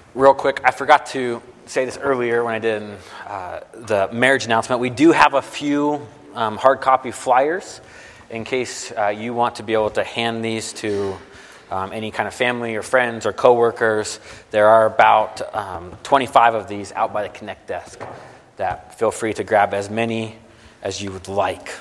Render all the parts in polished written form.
Real quick, I forgot to say this earlier when I did the marriage announcement. We do have a few hard copy flyers in case you want to be able to hand these to any kind of family or friends or coworkers. There are about 25 of these out by the Connect desk that feel free to grab as many as you would like.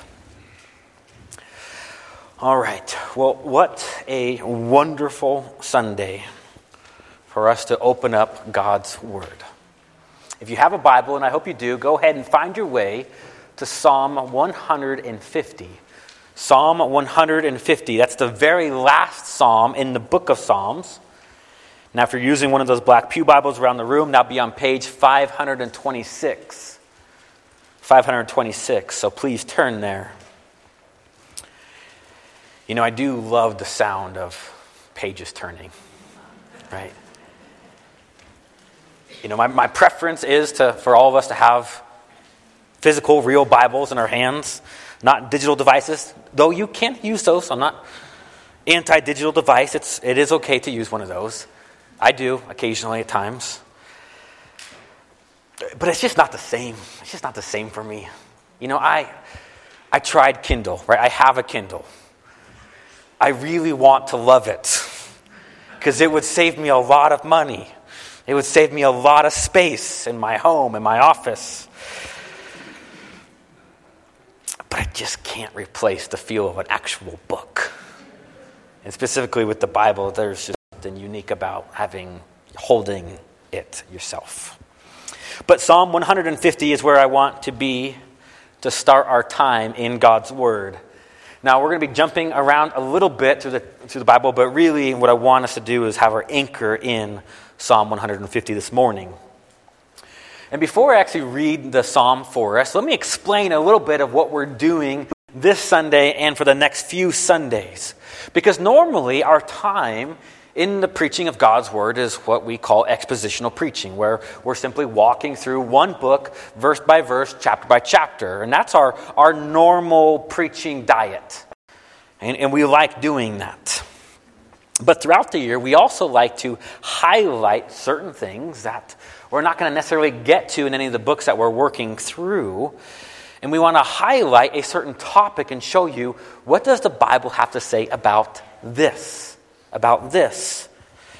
All right. Well, what a wonderful Sunday for us to open up God's Word. If you have a Bible, and I hope you do, go ahead and find your way to Psalm 150. Psalm 150, that's the very last psalm in the book of Psalms. Now, if you're using one of those black pew Bibles around the room, that'll be on page 526. 526, so please turn there. You know, I do love the sound of pages turning, right? You know, my preference is for all of us to have physical, real Bibles in our hands, not digital devices, though you can use those. So I'm not anti-digital device. It is okay to use one of those. I do occasionally at times. But it's just not the same. It's just not the same for me. You know, I tried Kindle, right? I have a Kindle. I really want to love it because it would save me a lot of money. It would save me a lot of space in my home, in my office. But I just can't replace the feel of an actual book. And specifically with the Bible, there's just something unique about holding it yourself. But Psalm 150 is where I want to be to start our time in God's Word. Now, we're going to be jumping around a little bit through the Bible, but really what I want us to do is have our anchor in Psalm 150 this morning. And before I actually read the psalm for us, let me explain a little bit of what we're doing this Sunday and for the next few Sundays. Because normally our time in the preaching of God's Word is what we call expositional preaching, where we're simply walking through one book, verse by verse, chapter by chapter. And that's our normal preaching diet. And we like doing that. But throughout the year, we also like to highlight certain things that we're not going to necessarily get to in any of the books that we're working through. And we want to highlight a certain topic and show you, what does the Bible have to say about this? About this.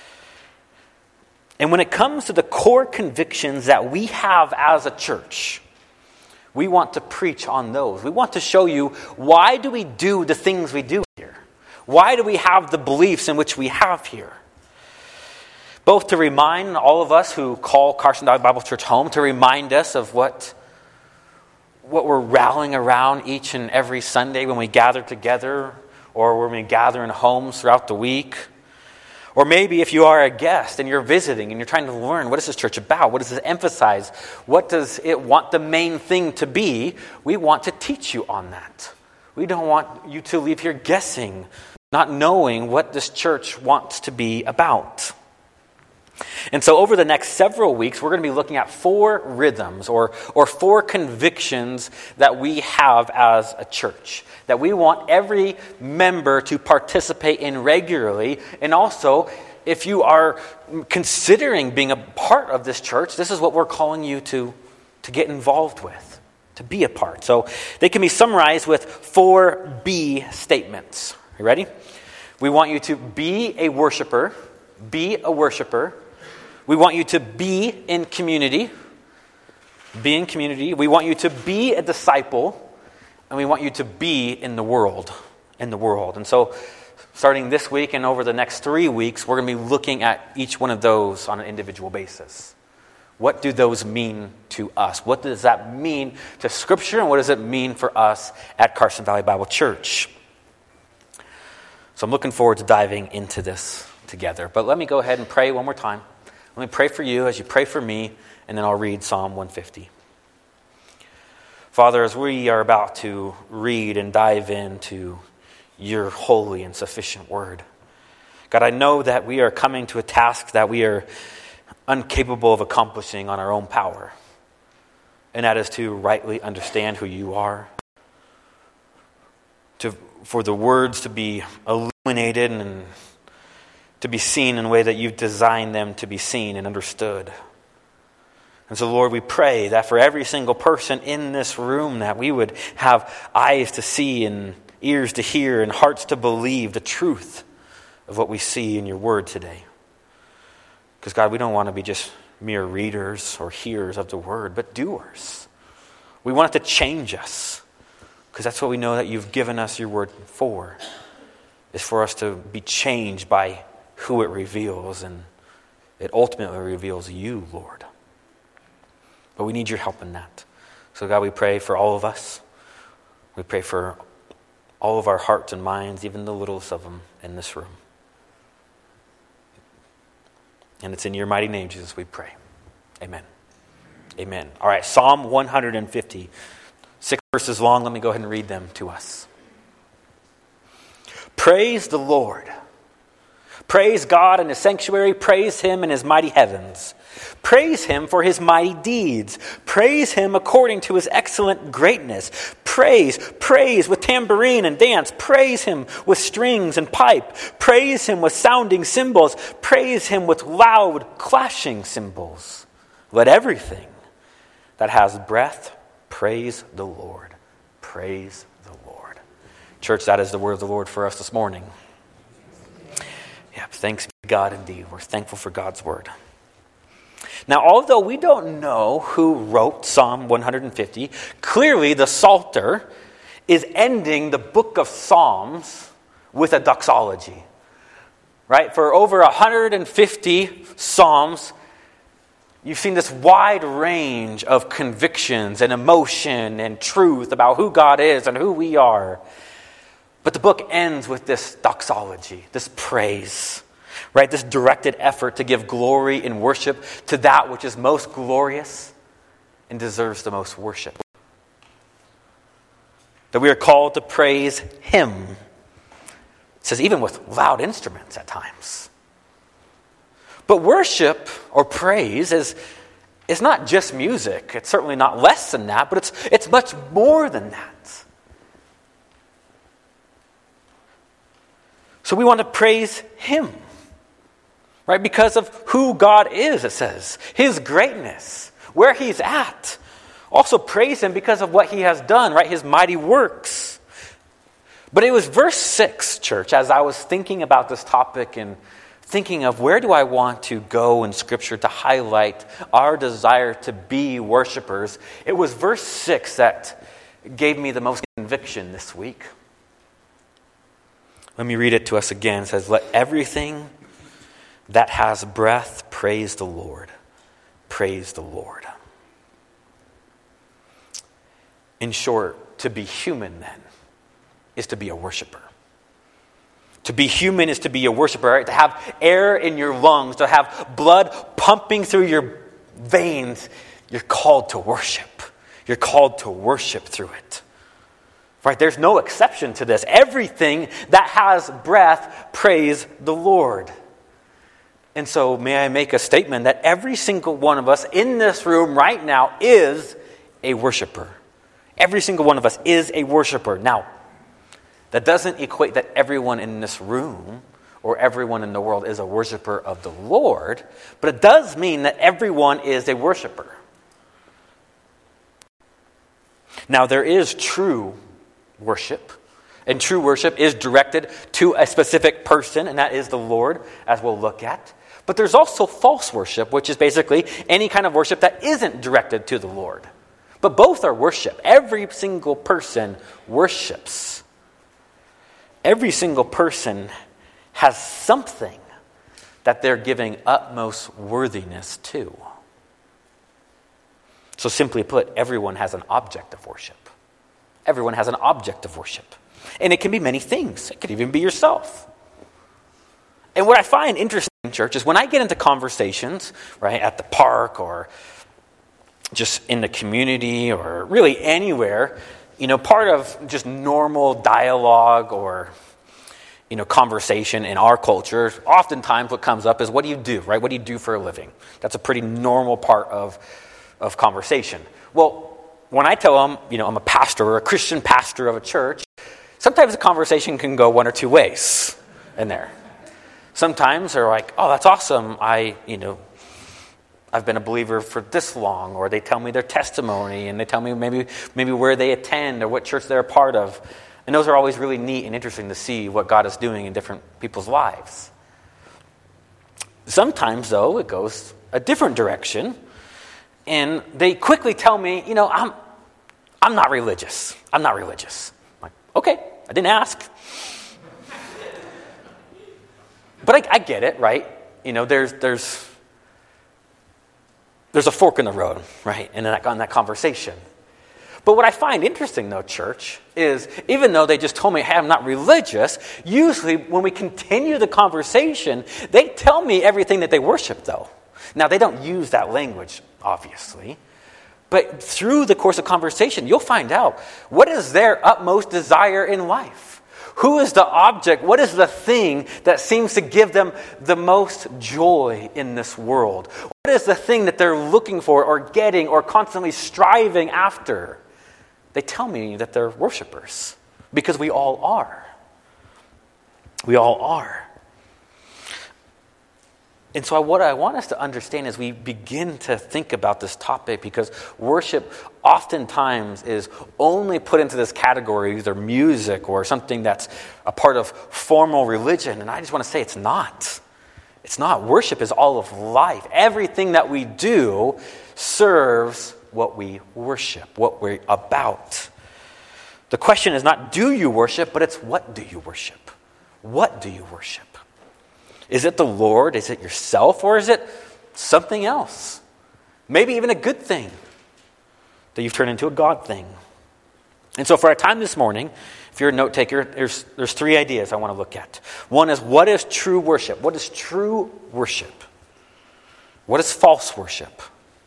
And when it comes to the core convictions that we have as a church, we want to preach on those. We want to show you, why do we do the things we do here? Why do we have the beliefs in which we have here? Both to remind all of us who call Carson Valley Bible Church home, to remind us of what we're rallying around each and every Sunday when we gather together, or when we gather in homes throughout the week. Or maybe if you are a guest and you're visiting and you're trying to learn, what is this church about? What does it emphasize? What does it want the main thing to be? We want to teach you on that. We don't want you to leave here guessing, not knowing what this church wants to be about. And so over the next several weeks, we're going to be looking at 4 rhythms or 4 convictions that we have as a church, that we want every member to participate in regularly. And also, if you are considering being a part of this church, this is what we're calling you to get involved with, to be a part. So they can be summarized with 4 B statements. You ready? We want you to be a worshiper. Be a worshiper. We want you to be in community. Be in community. We want you to be a disciple. And we want you to be in the world. In the world. And so, starting this week and over the next 3 weeks, we're going to be looking at each one of those on an individual basis. What do those mean to us? What does that mean to Scripture? And what does it mean for us at Carson Valley Bible Church? So I'm looking forward to diving into this together. But let me go ahead and pray one more time. Let me pray for you as you pray for me, and then I'll read Psalm 150. Father, as we are about to read and dive into your holy and sufficient word, God, I know that we are coming to a task that we are incapable of accomplishing on our own power, and that is to rightly understand who you are, for the words to be illuminated and to be seen in a way that you've designed them to be seen and understood. And so, Lord, we pray that for every single person in this room, that we would have eyes to see and ears to hear and hearts to believe the truth of what we see in your word today. Because, God, we don't want to be just mere readers or hearers of the word, but doers. We want it to change us, because that's what we know that you've given us your word for, is for us to be changed by who it reveals, and it ultimately reveals you, Lord. But we need your help in that. So, God, we pray for all of us. We pray for all of our hearts and minds, even the littlest of them in this room. And it's in your mighty name, Jesus, we pray. Amen. Amen. All right, Psalm 150. 6 verses long. Let me go ahead and read them to us. Praise the Lord. Praise God in his sanctuary. Praise him in his mighty heavens. Praise him for his mighty deeds. Praise him according to his excellent greatness. Praise with tambourine and dance. Praise him with strings and pipe. Praise him with sounding cymbals. Praise him with loud clashing cymbals. Let everything that has breath praise the Lord. Praise the Lord. Church, that is the word of the Lord for us this morning. Yeah, thanks be to God indeed. We're thankful for God's word. Now, although we don't know who wrote Psalm 150, clearly the Psalter is ending the book of Psalms with a doxology. Right? For over 150 Psalms, you've seen this wide range of convictions and emotion and truth about who God is and who we are. But the book ends with this doxology, this praise, right? This directed effort to give glory and worship to that which is most glorious and deserves the most worship. That we are called to praise him. It says even with loud instruments at times. But worship or praise is not just music. It's certainly not less than that, but it's much more than that. So we want to praise him, right? Because of who God is, it says. His greatness, where he's at. Also praise him because of what he has done, right? His mighty works. But it was verse 6, church, as I was thinking about this topic and thinking of where do I want to go in Scripture to highlight our desire to be worshipers. It was verse 6 that gave me the most conviction this week. Let me read it to us again. It says, let everything that has breath praise the Lord. Praise the Lord. In short, to be human then is to be a worshiper. To be human is to be a worshiper, right? To have air in your lungs, to have blood pumping through your veins. You're called to worship. You're called to worship through it. Right? There's no exception to this. Everything that has breath, praise the Lord. And so may I make a statement that every single one of us in this room right now is a worshiper. Every single one of us is a worshiper. Now, that doesn't equate that everyone in this room or everyone in the world is a worshiper of the Lord, but it does mean that everyone is a worshiper. Now, there is true worship, and true worship is directed to a specific person, and that is the Lord, as we'll look at. But there's also false worship, which is basically any kind of worship that isn't directed to the Lord. But both are worship. Every single person worships. Every single person has something that they're giving utmost worthiness to. So simply put, everyone has an object of worship. Everyone has an object of worship. And it can be many things. It could even be yourself. And what I find interesting in church is when I get into conversations, right, at the park or just in the community or really anywhere, part of just normal dialogue or, conversation in our culture, oftentimes what comes up is, what do you do, right? What do you do for a living? That's a pretty normal part of conversation. Well, when I tell them, I'm a pastor or a Christian pastor of a church, sometimes the conversation can go one or two ways in there. Sometimes they're like, oh, that's awesome. I've been a believer for this long, or they tell me their testimony, and they tell me maybe where they attend or what church they're a part of. And those are always really neat and interesting to see what God is doing in different people's lives. Sometimes, though, it goes a different direction, and they quickly tell me, I'm not religious. I'm not religious. I'm like, okay, I didn't ask. But I get it, right? There's a fork in the road, right? And on that conversation. But what I find interesting, though, church, is even though they just told me, hey, I'm not religious, usually when we continue the conversation, they tell me everything that they worship, though. Now, they don't use that language, obviously. But through the course of conversation, you'll find out what is their utmost desire in life. Who is the object? What is the thing that seems to give them the most joy in this world? What is the thing that they're looking for or getting or constantly striving after? They tell me that they're worshipers, because we all are. We all are. And so what I want us to understand as we begin to think about this topic, because worship oftentimes is only put into this category, either music or something that's a part of formal religion. And I just want to say it's not. It's not. Worship is all of life. Everything that we do serves what we worship, what we're about. The question is not, do you worship, but it's, what do you worship? What do you worship? Is it the Lord? Is it yourself? Or is it something else? Maybe even a good thing that you've turned into a God thing. And so for our time this morning, if you're a note taker, there's three ideas I want to look at. One is, what is true worship? What is true worship? What is false worship?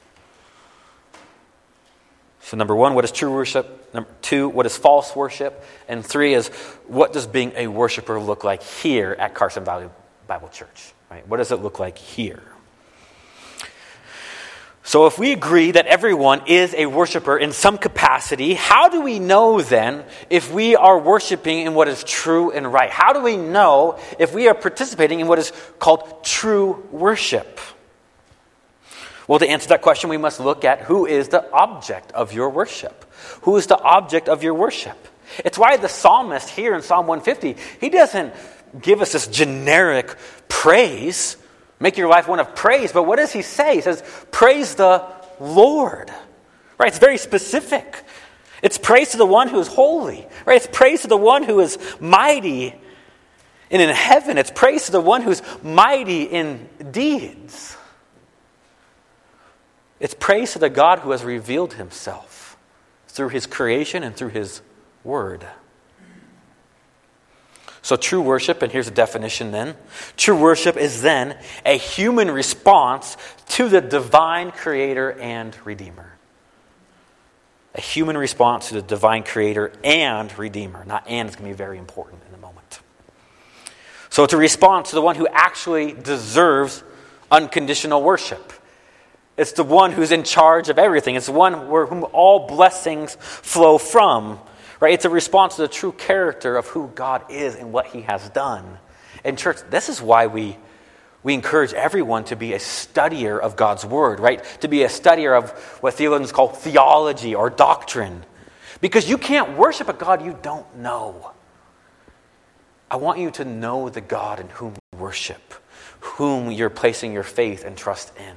So number one, what is true worship? Number two, what is false worship? And three is, what does being a worshiper look like here at Carson Valley Bible Church? Right? What does it look like here? So if we agree that everyone is a worshiper in some capacity, how do we know then if we are worshiping in what is true and right? How do we know if we are participating in what is called true worship? Well, to answer that question, we must look at who is the object of your worship. Who is the object of your worship? It's why the psalmist here in Psalm 150, he doesn't give us this generic praise, make your life one of praise, but what does he say? He says, praise the Lord. Right? It's very specific. It's praise to the one who is holy. Right? It's praise to the one who is mighty. And in heaven, it's praise to the one who's mighty in deeds. It's praise to the God who has revealed himself through his creation and through his word. So true worship, and here's a definition then. True worship is then a human response to the divine creator and redeemer. A human response to the divine creator and redeemer. Not and is going to be very important in a moment. So it's a response to the one who actually deserves unconditional worship. It's the one who's in charge of everything. It's the one whom all blessings flow from. Right? It's a response to the true character of who God is and what he has done. And church, this is why we encourage everyone to be a studier of God's word, right? To be a studier of what theologians call theology or doctrine. Because you can't worship a God you don't know. I want you to know the God in whom you worship, whom you're placing your faith and trust in.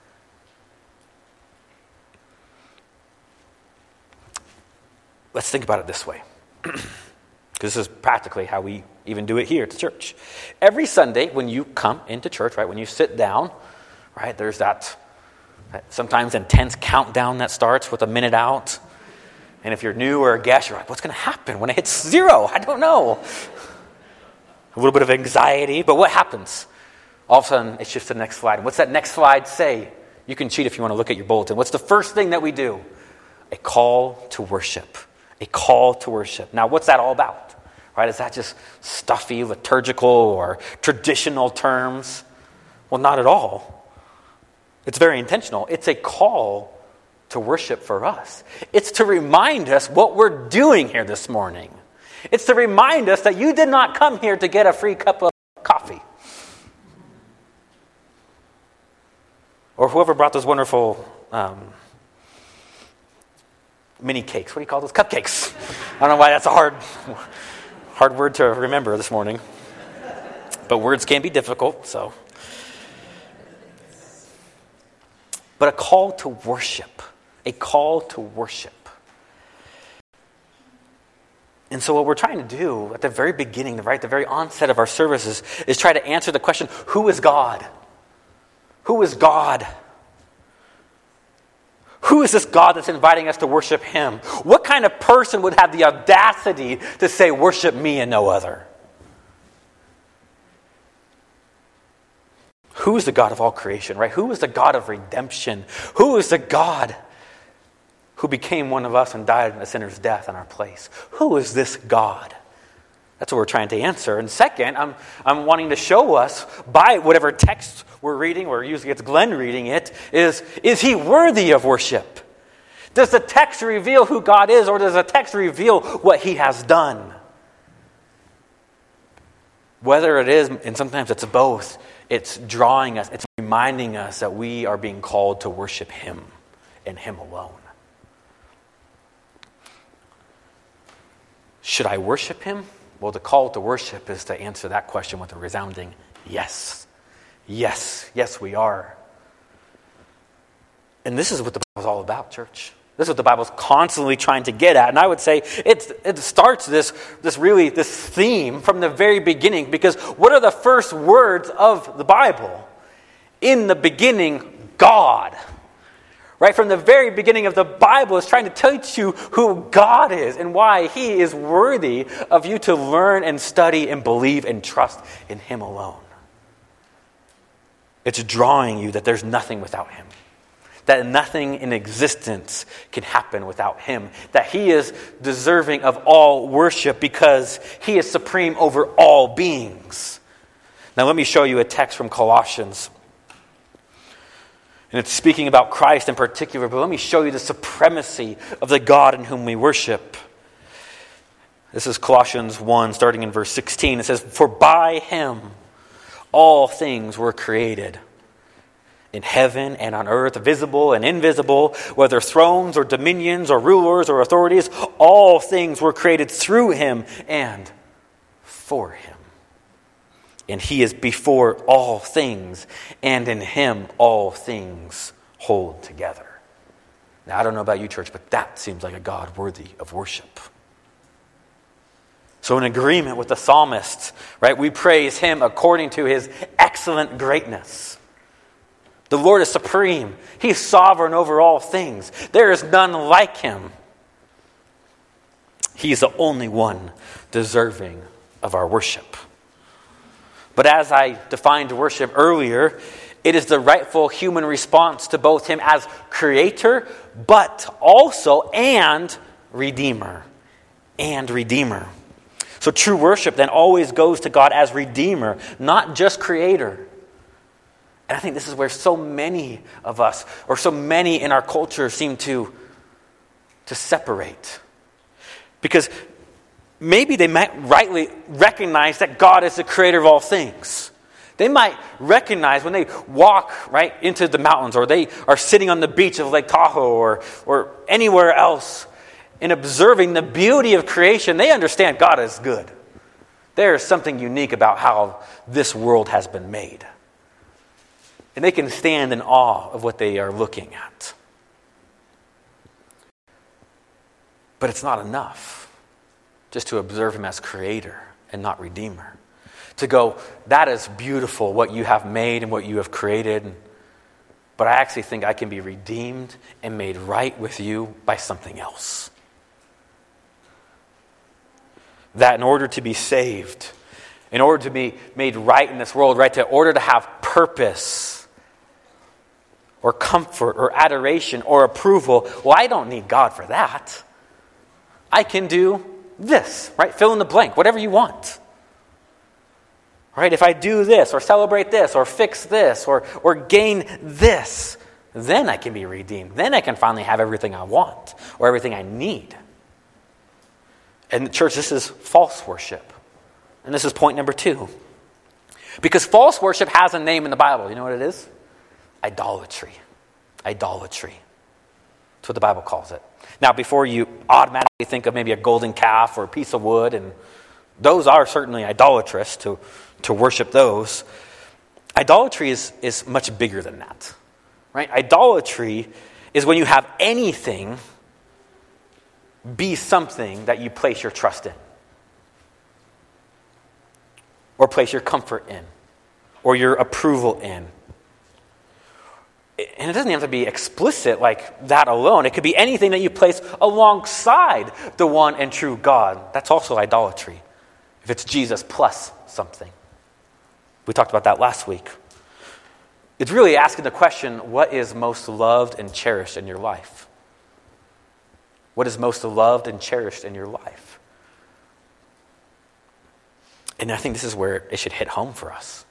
Let's think about it this way, because this is practically how we even do it here at the church. Every Sunday when you come into church, right, when you sit down, right, there's that sometimes intense countdown that starts with a minute out. And if you're new or a guest, you're like, what's going to happen when it hits 0? I don't know. A little bit of anxiety, but what happens? All of a sudden, it's just the next slide. And what's that next slide say? You can cheat if you want to look at your bulletin. What's the first thing that we do? A call to worship. A call to worship. Now, what's that all about? Right? Is that just stuffy, liturgical, or traditional terms? Well, not at all. It's very intentional. It's a call to worship for us. It's to remind us what we're doing here this morning. It's to remind us that you did not come here to get a free cup of coffee. Or whoever brought those wonderful mini cakes. What do you call those? Cupcakes. I don't know why that's a hard word to remember this morning. But words can be difficult, so. But a call to worship. A call to worship. And so what we're trying to do at the very beginning, right, the very onset of our services, is try to answer the question, who is God? Who is God? Who is this God that's inviting us to worship him? What kind of person would have the audacity to say, worship me and no other? Who is the God of all creation, right? Who is the God of redemption? Who is the God who became one of us and died in a sinner's death in our place? Who is this God? That's what we're trying to answer. And second, I'm wanting to show us by whatever text we're reading, or usually it's Glenn reading it, is he worthy of worship? Does the text reveal who God is, or does the text reveal what he has done? Whether it is, and sometimes it's both, it's drawing us, it's reminding us that we are being called to worship him and him alone. Should I worship him? Well, the call to worship is to answer that question with a resounding yes. Yes, yes, we are. And this is what the Bible's all about, church. This is what the Bible's constantly trying to get at. And I would say it starts this theme from the very beginning, because what are the first words of the Bible? In the beginning, God. Right? From the very beginning of the Bible, is trying to teach you who God is and why he is worthy of you to learn and study and believe and trust in him alone. It's drawing you that there's nothing without him. That nothing in existence can happen without him. That he is deserving of all worship because he is supreme over all beings. Now let me show you a text from Colossians. And it's speaking about Christ in particular, but let me show you the supremacy of the God in whom we worship. This is Colossians 1, starting in verse 16. It says, "For by him all things were created, in heaven and on earth, visible and invisible, whether thrones or dominions or rulers or authorities, all things were created through him and for him. And he is before all things, and in him all things hold together." Now, I don't know about you, church, but that seems like a God worthy of worship. So in agreement with the psalmist, right, we praise him according to his excellent greatness. The Lord is supreme. He's sovereign over all things. There is none like him. He's the only one deserving of our worship. But as I defined worship earlier, it is the rightful human response to both him as creator, but also and redeemer. And redeemer. So true worship then always goes to God as redeemer, not just creator. And I think this is where so many of us, or so many in our culture, seem to separate. Because maybe they might rightly recognize that God is the creator of all things. They might recognize when they walk right into the mountains, or they are sitting on the beach of Lake Tahoe or anywhere else, and observing the beauty of creation, they understand God is good. There is something unique about how this world has been made. And they can stand in awe of what they are looking at. But it's not enough just to observe him as creator and not redeemer. To go, that is beautiful, what you have made and what you have created. But I actually think I can be redeemed and made right with you by something else. That in order to be saved, in order to be made right in this world, right, in order to have purpose or comfort or adoration or approval, well, I don't need God for that. I can do this, right? Fill in the blank, whatever you want. Right? If I do this or celebrate this or fix this or gain this, then I can be redeemed. Then I can finally have everything I want or everything I need. And church, this is false worship. And this is point number 2. Because false worship has a name in the Bible. You know what it is? idolatry. Idolatry. That's what the Bible calls it. Now, before you automatically think of maybe a golden calf or a piece of wood, and those are certainly idolatrous to worship those, idolatry is much bigger than that. Right? Idolatry is when you have anything be something that you place your trust in, or place your comfort in, or your approval in. And it doesn't have to be explicit like that alone. It could be anything that you place alongside the one and true God. That's also idolatry, if it's Jesus plus something. We talked about that last week. It's really asking the question, what is most loved and cherished in your life? What is most loved and cherished in your life? And I think this is where it should hit home for us.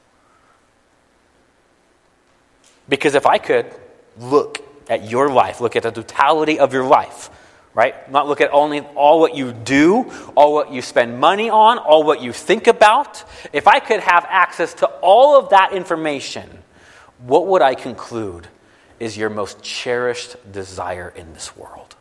Because if I could look at your life, look at the totality of your life, right? Not look at only all what you do, all what you spend money on, all what you think about. If I could have access to all of that information, what would I conclude is your most cherished desire in this world?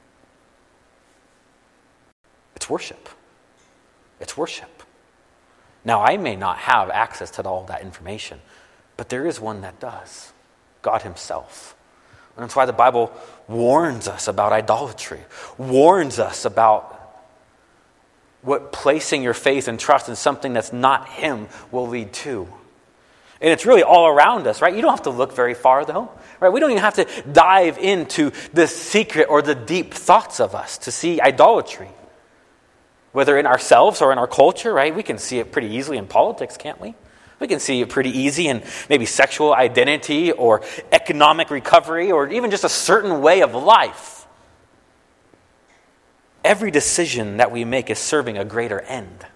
It's worship. It's worship. Now, I may not have access to all that information, but there is one that does. God himself. And that's why the Bible warns us about idolatry, warns us about what placing your faith and trust in something that's not him will lead to. And it's really all around us, right? You don't have to look very far, though, right? We don't even have to dive into the secret or the deep thoughts of us to see idolatry. Whether in ourselves or in our culture, right? We can see it pretty easily in politics, can't we? We can see it pretty easy in maybe sexual identity or economic recovery or even just a certain way of life. Every decision that we make is serving a greater end.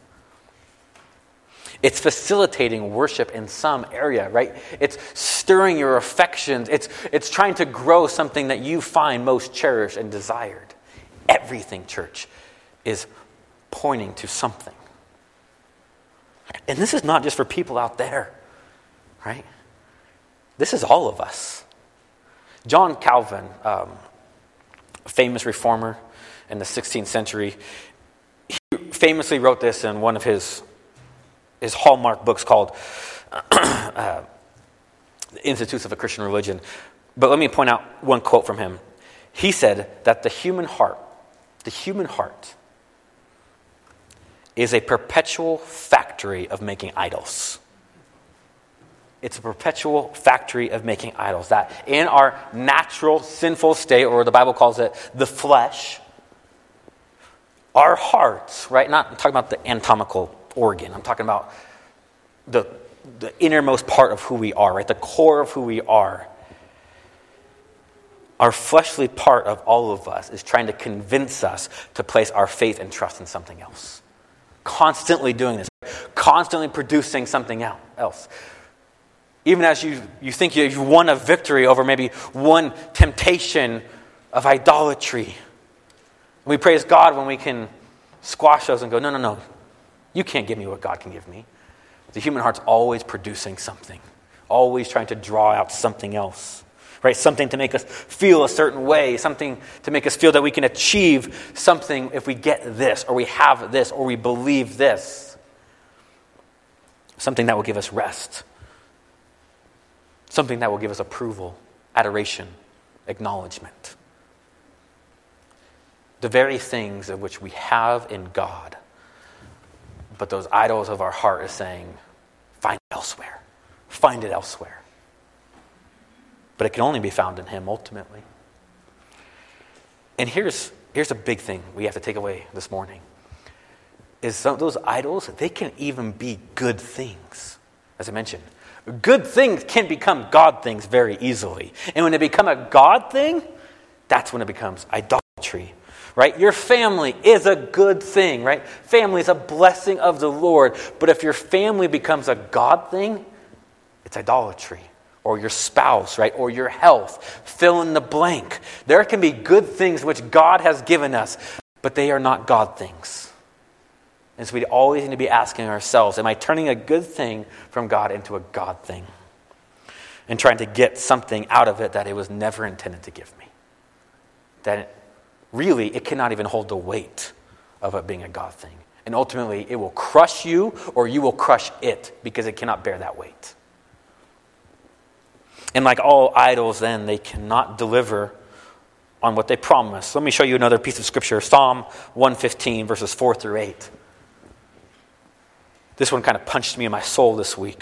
It's facilitating worship in some area, right? It's stirring your affections. It's trying to grow something that you find most cherished and desired. Everything, church, is pointing to something. And this is not just for people out there, right? This is all of us. John Calvin, a famous reformer in the 16th century, he famously wrote this in one of his hallmark books called The Institutes of a Christian Religion. But let me point out one quote from him. He said that the human heart is a perpetual factory of making idols. It's a perpetual factory of making idols. That in our natural sinful state, or the Bible calls it the flesh, our hearts, right? Not I'm talking about the anatomical organ. I'm talking about the innermost part of who we are, right? The core of who we are. Our fleshly part of all of us is trying to convince us to place our faith and trust in something else. Constantly doing this, constantly producing something else. Even as you think you've won a victory over maybe one temptation of idolatry. We praise God when we can squash those and go, no, you can't give me what God can give me. The human heart's always producing something, always trying to draw out something else. Right, something to make us feel a certain way, something to make us feel that we can achieve something if we get this, or we have this, or we believe this. Something that will give us rest. Something that will give us approval, adoration, acknowledgement. The very things of which we have in God, but those idols of our heart is saying, find it elsewhere. Find it elsewhere. But it can only be found in him ultimately. And here's a big thing we have to take away this morning. Is some of those idols, they can even be good things. As I mentioned, good things can become God things very easily. And when they become a God thing, that's when it becomes idolatry. Right? Your family is a good thing, right? Family is a blessing of the Lord. But if your family becomes a God thing, it's idolatry. Or your spouse, right? Or your health. Fill in the blank. There can be good things which God has given us, but they are not God things. And so we always need to be asking ourselves, am I turning a good thing from God into a God thing? and trying to get something out of it that it was never intended to give me. That really, it cannot even hold the weight of it being a God thing. And ultimately, it will crush you or you will crush it because it cannot bear that weight. And like all idols then, they cannot deliver on what they promise. Let me show you another piece of scripture. Psalm 115, verses 4 through 8. This one kind of punched me in my soul this week.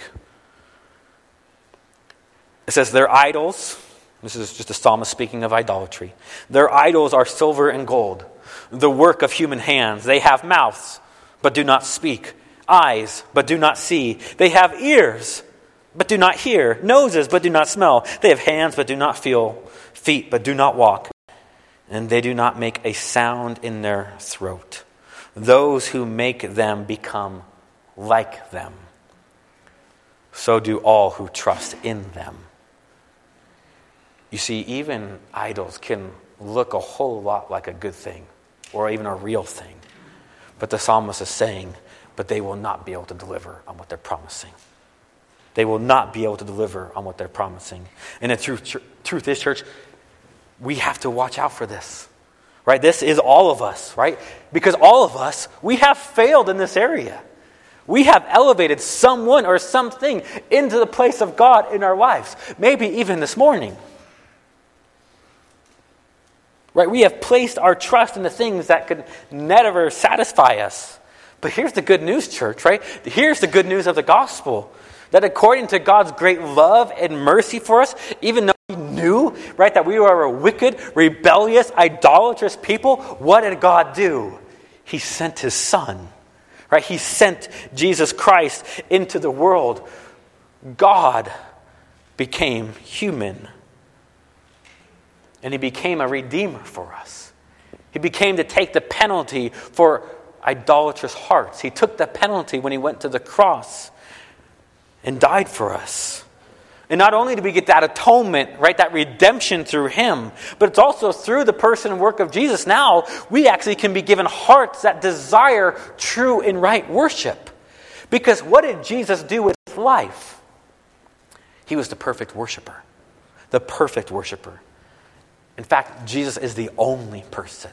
It says, their idols, this is just a psalmist speaking of idolatry. Their idols are silver and gold, the work of human hands. They have mouths, but do not speak. Eyes, but do not see. They have ears, but do not hear. Noses, but do not smell. They have hands, but do not feel. Feet, but do not walk. And they do not make a sound in their throat. Those who make them become like them. So do all who trust in them. You see, even idols can look a whole lot like a good thing or even a real thing. But the psalmist is saying, but they will not be able to deliver on what they're promising. They will not be able to deliver on what they're promising. And the truth is, church, we have to watch out for this. Right? This is all of us, right? Because all of us, we have failed in this area. We have elevated someone or something into the place of God in our lives. Maybe even this morning. Right? We have placed our trust in the things that could never satisfy us. But here's the good news, church, right? Here's the good news of the gospel. That according to God's great love and mercy for us, even though He knew, right, that we were a wicked, rebellious, idolatrous people, what did God do? He sent His Son. Right? He sent Jesus Christ into the world. God became human. And He became a redeemer for us. He became to take the penalty for idolatrous hearts. He took the penalty when He went to the cross and died for us. And not only do we get that atonement, right, that redemption through Him, but it's also through the person and work of Jesus. Now, we actually can be given hearts that desire true and right worship. Because what did Jesus do with His life? He was the perfect worshiper. The perfect worshiper. In fact, Jesus is the only person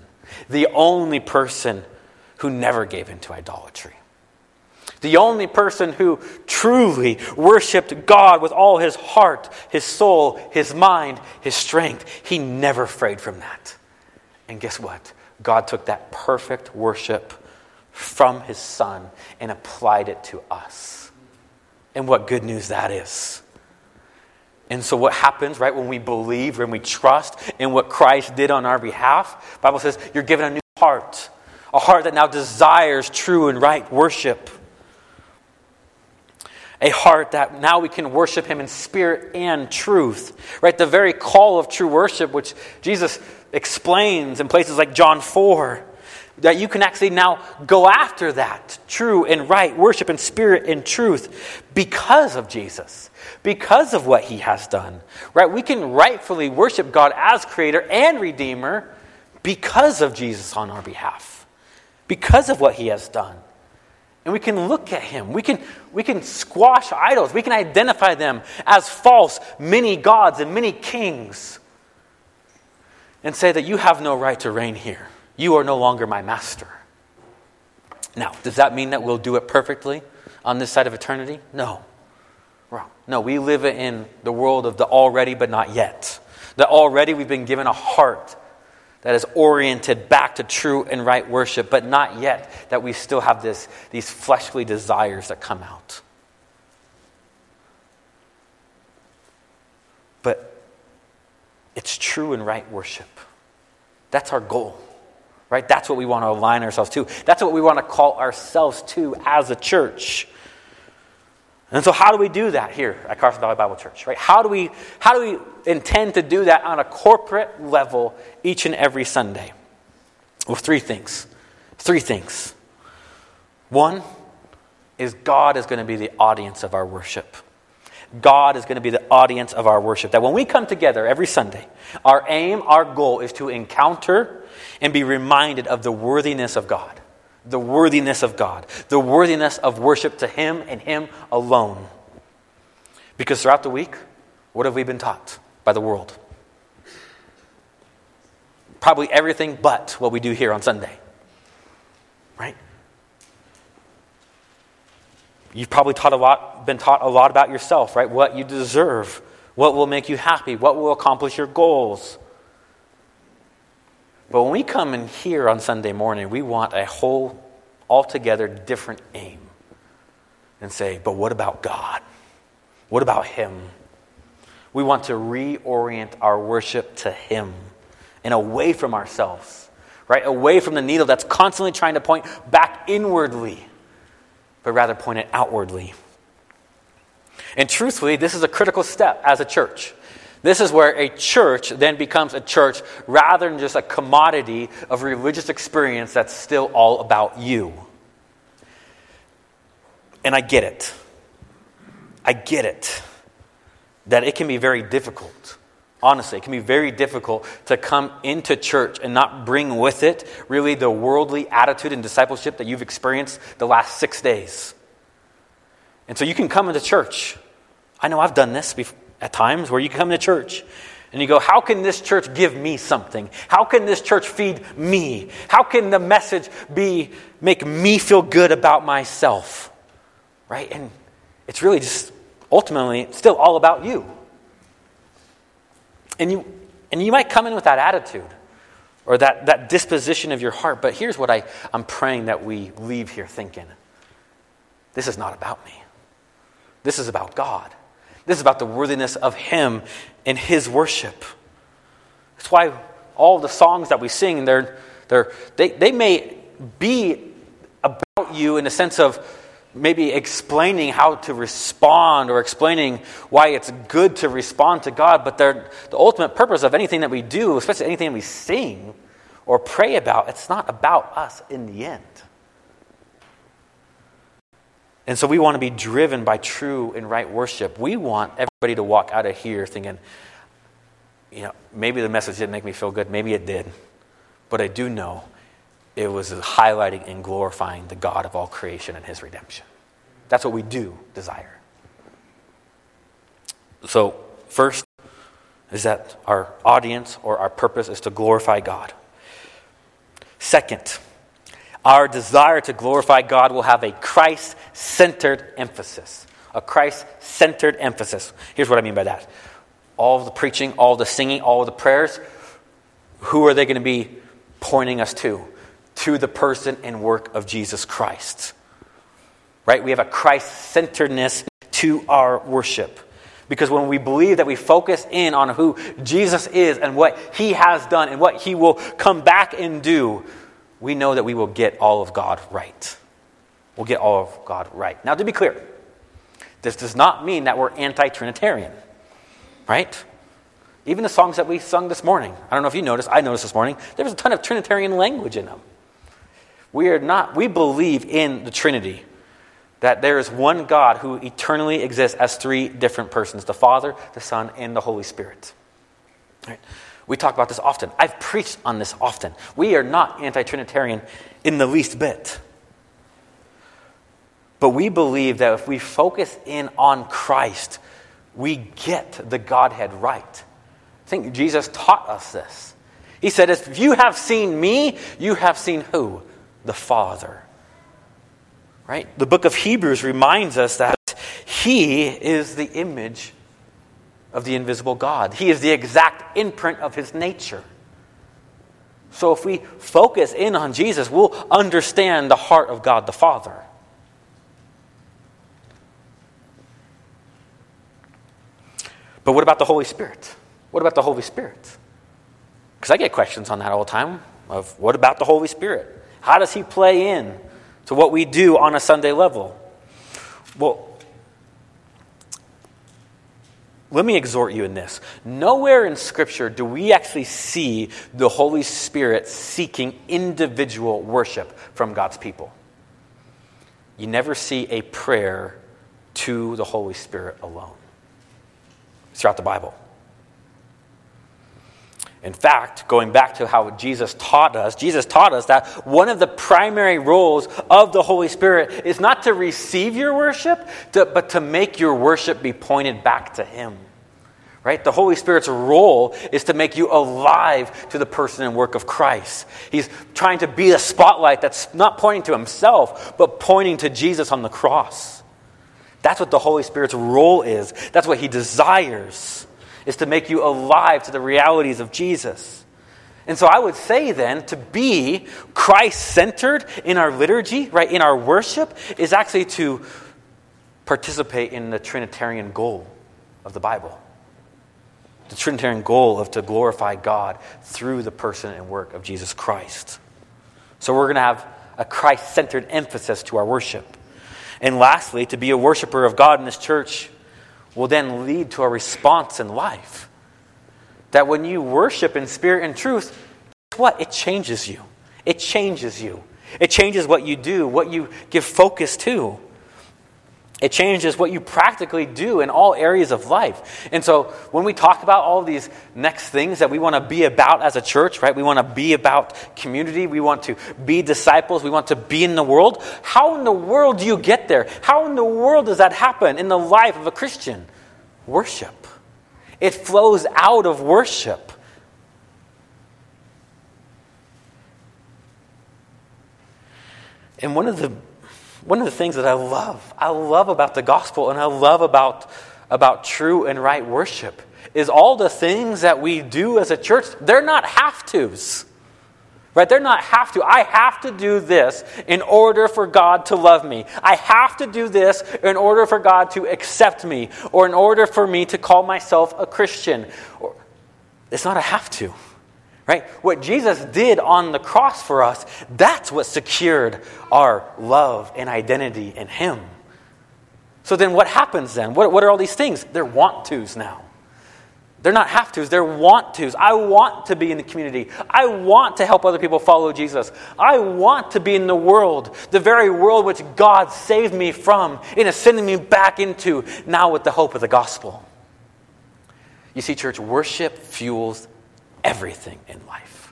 who never gave into idolatry. The only person who truly worshiped God with all his heart, his soul, his mind, his strength. He never frayed from that. And guess what? God took that perfect worship from His Son and applied it to us. And what good news that is. And so what happens, right, when we believe, when we trust in what Christ did on our behalf, the Bible says you're given a new heart. A heart that now desires true and right worship. A heart that now we can worship Him in spirit and truth. Right? The very call of true worship, which Jesus explains in places like John 4, that you can actually now go after that true and right worship in spirit and truth because of Jesus. Because of what He has done. Right? We can rightfully worship God as Creator and Redeemer because of Jesus on our behalf. Because of what He has done. And we can look at Him. We can squash idols. We can identify them as false, many gods and many kings. And say that you have no right to reign here. You are no longer my master. Now, does that mean that we'll do it perfectly on this side of eternity? No. Wrong. No, we live in the world of the already but not yet. The already we've been given a heart that is oriented back to true and right worship, but not yet that we still have these fleshly desires that come out. But it's true and right worship. That's our goal, right? That's what we want to align ourselves to. That's what we want to call ourselves to as a church. And so how do we do that here at Carson Valley Bible Church, right? How do we intend to do that on a corporate level each and every Sunday? Well, three things. One is God is going to be the audience of our worship. God is going to be the audience of our worship. That when we come together every Sunday, our aim, our goal is to encounter and be reminded of the worthiness of God. The worthiness of God. The worthiness of worship to Him and Him alone. Because throughout the week, What have we been taught by the world? Probably everything but what we do here on Sunday. Right? You've probably been taught a lot about yourself, right? What you deserve, what will make you happy, what will accomplish your goals. But when we come in here on Sunday morning, we want a whole, altogether different aim. And say, but what about God? What about Him? We want to reorient our worship to Him and away from ourselves, right? Away from the needle that's constantly trying to point back inwardly, but rather point it outwardly. And truthfully, this is a critical step as a church. This is where a church then becomes a church rather than just a commodity of religious experience that's still all about you. And I get it. I get it. That it can be very difficult. Honestly, it can be very difficult to come into church and not bring with it really the worldly attitude and discipleship that you've experienced the last 6 days. And so you can come into church. I know I've done this at times where you come into church and you go, how can this church give me something? How can this church feed me? How can the message make me feel good about myself? Right? And it's really just ultimately still all about you. And you might come in with that attitude or that disposition of your heart, but here's what I'm praying that we leave here thinking. This is not about me. This is about God. This is about the worthiness of Him and His worship. That's why all the songs that we sing, they may be about you in the sense of maybe explaining how to respond or explaining why it's good to respond to God, but the ultimate purpose of anything that we do, especially anything we sing or pray about, it's not about us in the end. And so we want to be driven by true and right worship. We want everybody to walk out of here thinking, maybe the message didn't make me feel good, maybe it did, but I do know it was highlighting and glorifying the God of all creation and His redemption. That's what we do desire. So, first is that our audience or our purpose is to glorify God. Second, our desire to glorify God will have a Christ-centered emphasis. A Christ-centered emphasis. Here's what I mean by that. All of the preaching, all of the singing, all of the prayers, who are they going to be pointing us to? To the person and work of Jesus Christ. Right? We have a Christ-centeredness to our worship. Because when we believe that we focus in on who Jesus is and what He has done and what He will come back and do, we know that we will get all of God right. We'll get all of God right. Now, to be clear, this does not mean that we're anti-Trinitarian. Right? Even the songs that we sung this morning, I don't know if you noticed, I noticed this morning, there was a ton of Trinitarian language in them. We believe in the Trinity, that there is one God who eternally exists as three different persons, the Father, the Son, and the Holy Spirit. Right? We talk about this often. I've preached on this often. We are not anti-Trinitarian in the least bit. But we believe that if we focus in on Christ, we get the Godhead right. I think Jesus taught us this. He said, if you have seen me, you have seen who? The Father. Right? The book of Hebrews reminds us that He is the image of the invisible God. He is the exact imprint of His nature. So if we focus in on Jesus, we'll understand the heart of God the Father. But what about the Holy Spirit? What about the Holy Spirit? Because I get questions on that all the time of what about the Holy Spirit? How does He play in to what we do on a Sunday level? Well, let me exhort you in this. Nowhere in Scripture do we actually see the Holy Spirit seeking individual worship from God's people. You never see a prayer to the Holy Spirit alone throughout the Bible. In fact, going back to how Jesus taught us that one of the primary roles of the Holy Spirit is not to receive your worship, but to make your worship be pointed back to Him. right? The Holy Spirit's role is to make you alive to the person and work of Christ. He's trying to be the spotlight that's not pointing to himself, but pointing to Jesus on the cross. That's what the Holy Spirit's role is. That's what he desires, is to make you alive to the realities of Jesus. And so I would say then, to be Christ-centered in our liturgy, right, in our worship, is actually to participate in the Trinitarian goal of the Bible. The Trinitarian goal of to glorify God through the person and work of Jesus Christ. So we're going to have a Christ-centered emphasis to our worship. And lastly, to be a worshiper of God in this church will then lead to a response in life. That when you worship in spirit and truth, guess what? It changes you. It changes you. It changes what you do, what you give focus to. It changes what you practically do in all areas of life. And so when we talk about all these next things that we want to be about as a church, right? We want to be about community. We want to be disciples. We want to be in the world. How in the world do you get there? How in the world does that happen in the life of a Christian? Worship. It flows out of worship. And one of the things that I love about the gospel, and I love about true and right worship, is all the things that we do as a church, they're not have-tos. Right? They're not have to. I have to do this in order for God to love me. I have to do this in order for God to accept me, or in order for me to call myself a Christian. It's not a have to. Right? What Jesus did on the cross for us, that's what secured our love and identity in him. So then what happens then? What are all these things? They're want-tos now. They're not have-tos, they're want-tos. I want to be in the community. I want to help other people follow Jesus. I want to be in the world, the very world which God saved me from and is sending me back into, now with the hope of the gospel. You see, church, worship fuels everything in life.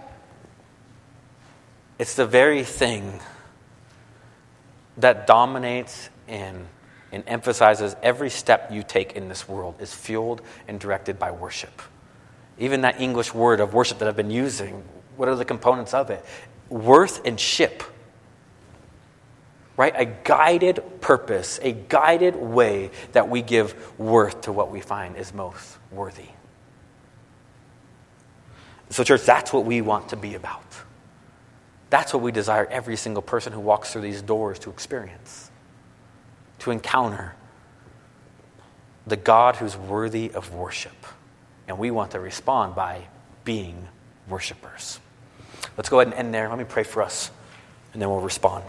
It's the very thing that dominates and emphasizes every step you take in this world is fueled and directed by worship. Even that English word of worship that I've been using, what are the components of it? Worth and ship. Right? A guided purpose, a guided way that we give worth to what we find is most worthy. So church, that's what we want to be about. That's what we desire every single person who walks through these doors to experience. To encounter the God who's worthy of worship. And we want to respond by being worshipers. Let's go ahead and end there. Let me pray for us, and then we'll respond.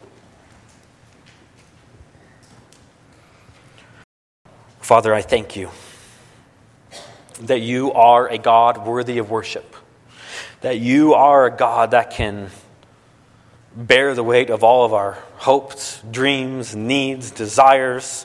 Father, I thank you that you are a God worthy of worship. That you are a God that can bear the weight of all of our hopes, dreams, needs, desires.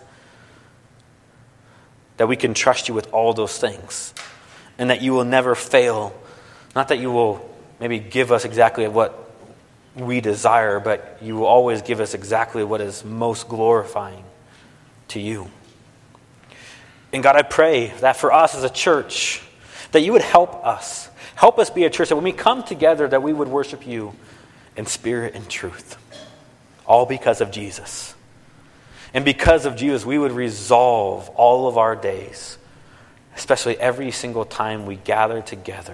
That we can trust you with all those things. And that you will never fail. Not that you will maybe give us exactly what we desire, but you will always give us exactly what is most glorifying to you. And God, I pray that for us as a church, that you would help us. Help us be a church that when we come together, that we would worship you in spirit and truth. All because of Jesus. And because of Jesus, we would resolve all of our days, especially every single time we gather together,